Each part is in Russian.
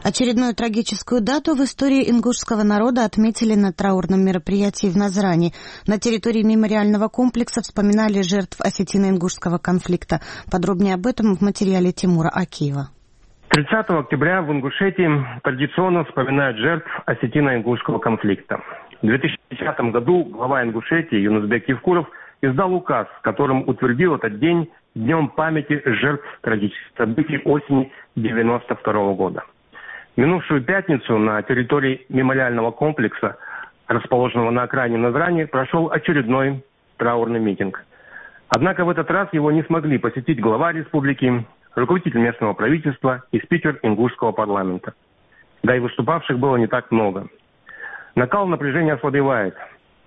Очередную трагическую дату в истории ингушского народа отметили на траурном мероприятии в Назрани. На территории мемориального комплекса вспоминали жертв осетино-ингушского конфликта. Подробнее об этом в материале Тимура Акиева. 30 октября в Ингушетии традиционно вспоминают жертв осетино-ингушского конфликта. В 2010 году глава Ингушетии Юнусбек Евкуров издал указ, которым утвердил этот день Днем памяти жертв трагических событий осени 1992 года. В минувшую пятницу на территории мемориального комплекса, расположенного на окраине Назрани, прошел очередной траурный митинг. Однако в этот раз его не смогли посетить глава республики, руководитель местного правительства и спикер ингушского парламента. Да и выступавших было не так много. Накал напряжения ослабевает.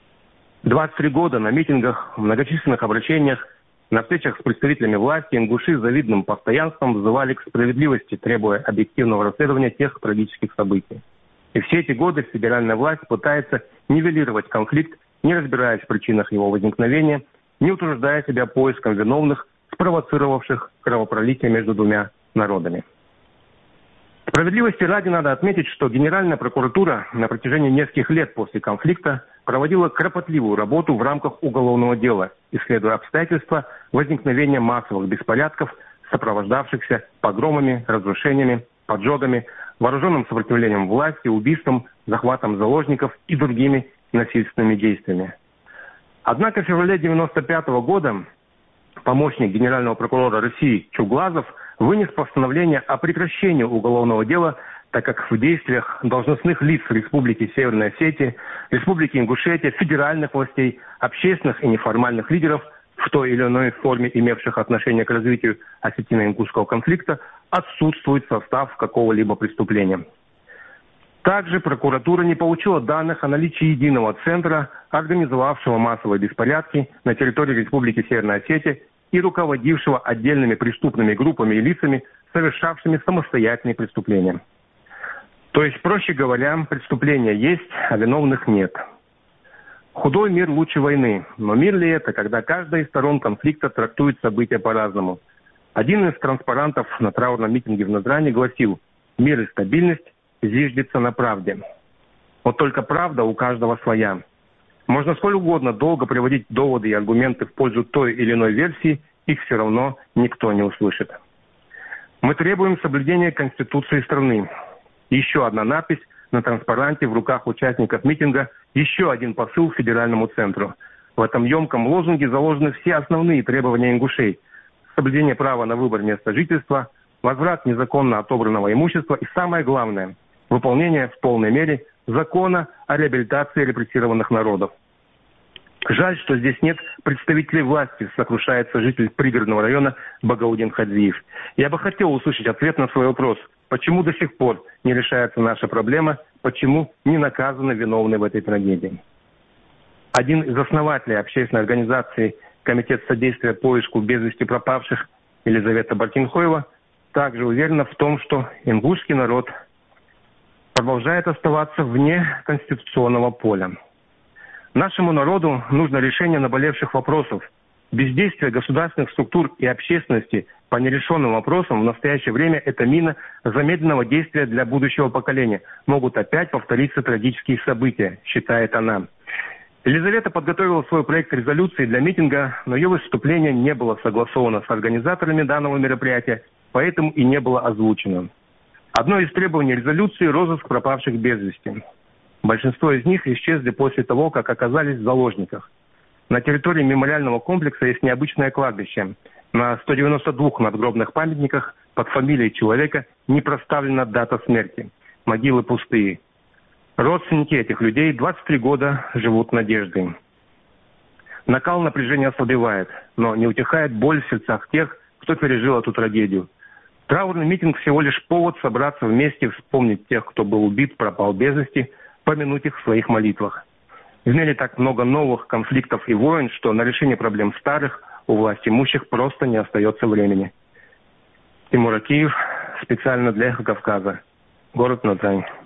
23 года на митингах, в многочисленных обращениях, на встречах с представителями власти ингуши с завидным постоянством взывали к справедливости, требуя объективного расследования тех трагических событий. И все эти годы федеральная власть пытается нивелировать конфликт, не разбираясь в причинах его возникновения, не утруждая себя поиском виновных, спровоцировавших кровопролитие между двумя народами. Справедливости ради надо отметить, что Генеральная прокуратура на протяжении нескольких лет после конфликта проводила кропотливую работу в рамках уголовного дела, исследуя обстоятельства возникновения массовых беспорядков, сопровождавшихся погромами, разрушениями, поджогами, вооруженным сопротивлением власти, убийством, захватом заложников и другими насильственными действиями. Однако в феврале 1995 года помощник генерального прокурора России Чуглазов вынес постановление о прекращении уголовного дела, так как в действиях должностных лиц Республики Северная Осетия, Республики Ингушетия, федеральных властей, общественных и неформальных лидеров, в той или иной форме имевших отношение к развитию осетино-ингушского конфликта, отсутствует состав какого-либо преступления. Также прокуратура не получила данных о наличии единого центра, организовавшего массовые беспорядки на территории Республики Северная Осетия и руководившего отдельными преступными группами и лицами, совершавшими самостоятельные преступления. То есть, проще говоря, преступления есть, а виновных нет. Худой мир лучше войны. Но мир ли это, когда каждая из сторон конфликта трактует события по-разному? Один из транспарантов на траурном митинге в Назрани гласил: «Мир и стабильность зиждется на правде». Вот только правда у каждого своя. Можно сколь угодно долго приводить доводы и аргументы в пользу той или иной версии, их все равно никто не услышит. Мы требуем соблюдения Конституции страны. Еще одна надпись на транспаранте в руках участников митинга, еще один посыл федеральному центру. В этом емком лозунге заложены все основные требования ингушей: соблюдение права на выбор места жительства, возврат незаконно отобранного имущества и, самое главное, выполнение в полной мере закона о реабилитации репрессированных народов. Жаль, что здесь нет представителей власти, сокрушается житель пригородного района Багаудин Хадзиев. Я бы хотел услышать ответ на свой вопрос: почему до сих пор не решается наша проблема, почему не наказаны виновные в этой трагедии? Один из основателей общественной организации «Комитет содействия поиску без вести пропавших» Елизавета Бартинхоева также уверена в том, что ингушский народ продолжает оставаться вне конституционного поля. Нашему народу нужно решение наболевших вопросов. Бездействие государственных структур и общественности по нерешенным вопросам в настоящее время – это мина замедленного действия для будущего поколения. Могут опять повториться трагические события, считает она. Елизавета подготовила свой проект резолюции для митинга, но ее выступление не было согласовано с организаторами данного мероприятия, поэтому и не было озвучено. Одно из требований резолюции – розыск пропавших без вести. Большинство из них исчезли после того, как оказались в заложниках. На территории мемориального комплекса есть необычное кладбище. На 192 надгробных памятниках под фамилией человека не проставлена дата смерти. Могилы пустые. Родственники этих людей 23 года живут надеждой. Накал напряжения ослабевает, но не утихает боль в сердцах тех, кто пережил эту трагедию. Траурный митинг всего лишь повод собраться вместе, вспомнить тех, кто был убит, пропал без вести, помянуть их в своих молитвах. В мире так много новых конфликтов и войн, что на решение проблем старых у власть имущих просто не остается времени. Тимур Акиев, специально для «Эхо Кавказа», город Назрань.